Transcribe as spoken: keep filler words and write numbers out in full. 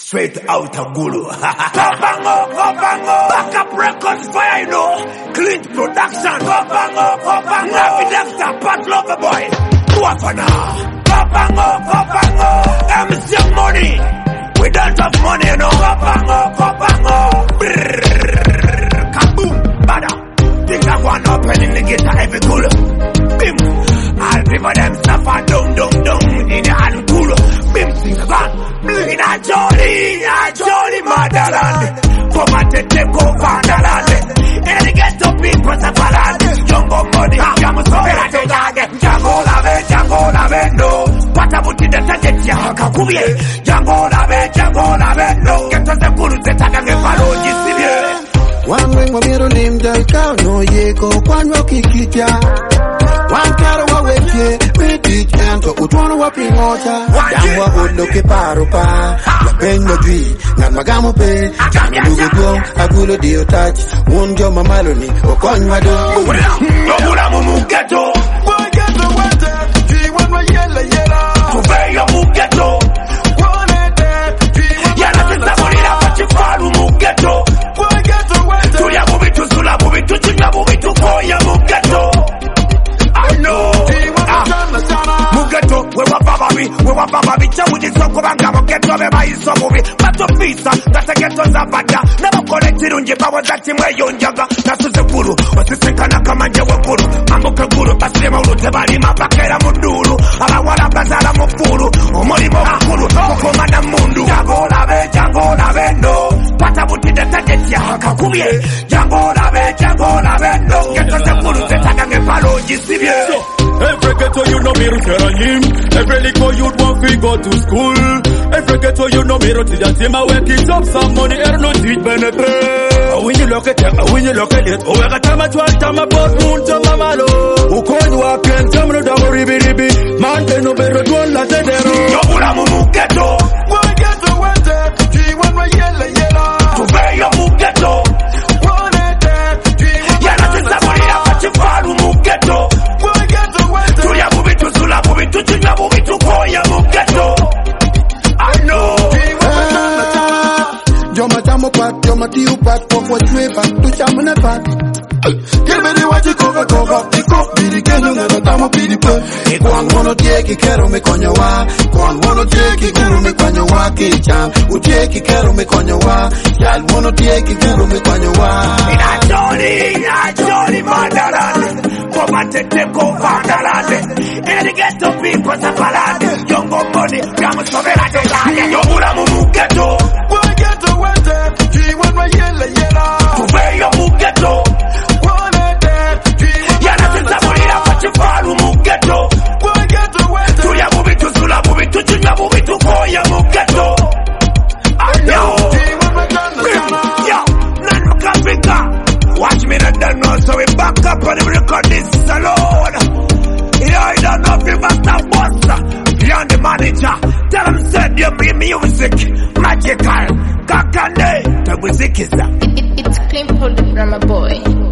Straight out of Gulu. Kopango, Kopango. Backup records fire, you know. Clint production. Kopango, Kopango. Navi Dexter, Pat Loverboy. Tuafana. Kopango, Kopango. M C money. We don't have money, you know. Kopango, Kopango. Brrrr. Kaboom. Bada. This a one opening the guitar every cool. Bim. All people them suffer. Dung, dung, dung. In the hand cool. Bim. Sing a gun. In a jolly, a jolly motherland. Come and take over the land. And they get to people to land. Jungle money, Jamu Sovera de Gage. Jango lave, Jango lave, no. What about the target? Yakakubie. Jango lave, Jango lave, no. Get to the Guru, the Tagame Palo, Gisibie. One ring of middle name, Del Cow, no Yeko, one rocky kitya. One caro away, we teach and to Utuano Wapping water. Yamwa would look a paropa. La penno tree, Namagamo pay. Jamugo, Agulo dio touch. Won't your mamaloni, or conwado. No Muramu ghetto. Why get the water? Tree one way yellow yellow. To pay your mugetto. One at that. Tree one. Yana is the money that you follow mugetto. Why get the water? To Yabubi to Sula, Bubi to Chinabubi to Koya mugetto. I know. Mugeto, we were Bababi, we were Bababi, Chamuji Sokobanga, Mugeto, Beba is Sobobi, but of pizza, that's a ghetto Zabada, never collected on your power that in where you yaga, that's the Guru, but the second Akamanja Guru, Amoka Guru, Pasema, Tebalima, Bakera Munduru, Alawala Bazala Mopuru, Omolimo Akuru, Komana Mundu, Jango Lave, Jango Lave, no, Patabuti the Tagetia, Kakubie, Jango Lave, Jango Lave, no, get us the Guru, the Tagame Palo, Gisibie. Every ghetto you know me to him. Every little you'd want to go to school. Every ghetto you know me to the team. I work it up some money, earn no teach benefit. When you look at it, when you look at it, oh, I got time at one time about moon to mamalo. Who call you up and tell me the ribi ribi. Man, they no better do one like that. Yo, Muramu ghetto. Why get the water? Tree one way yellow yellow. To pay your mugetto. One at that. Tree one. Yana is the money that you follow mugetto. To Yabubi to Sula, Bubi to Chinabubi to Koya mugetto. I know. Joma Jamo Pat, Joma Tiu Pat, Pop way back to Chamuna Pat. Give me the what you cover, cover, the cock, the canoe, the Tamo Pidi Put. If one wanna take it, Kero me on your wa, one wanna take it, Guru me on your wa, Kicham, who take it, Kero me on your wa, Yal wanna take it, Guru me on your wa. In a jolly, in a jolly motherland. Come and take over the land. And they get to people to land. Young money, Jamu Sovera de Gage. Yo Muramu mugetto. Why get the water? Tree one way yellow yellow. To pay your mugetto. One at that. Tree one. Yana is the money that you follow mugetto. Why get the water? To Yabubi to Sula, Bubi to Chinabubi to Koya mugetto. I know. Yo, none of Africa. Watch me not done now, so we back up and we record this alone. Yeah, I don't know if you must have boss. Beyond the manager. Tell him send you me music. Magical. Kakane. The music is that. It, it, it's Clean from the Drama Boy.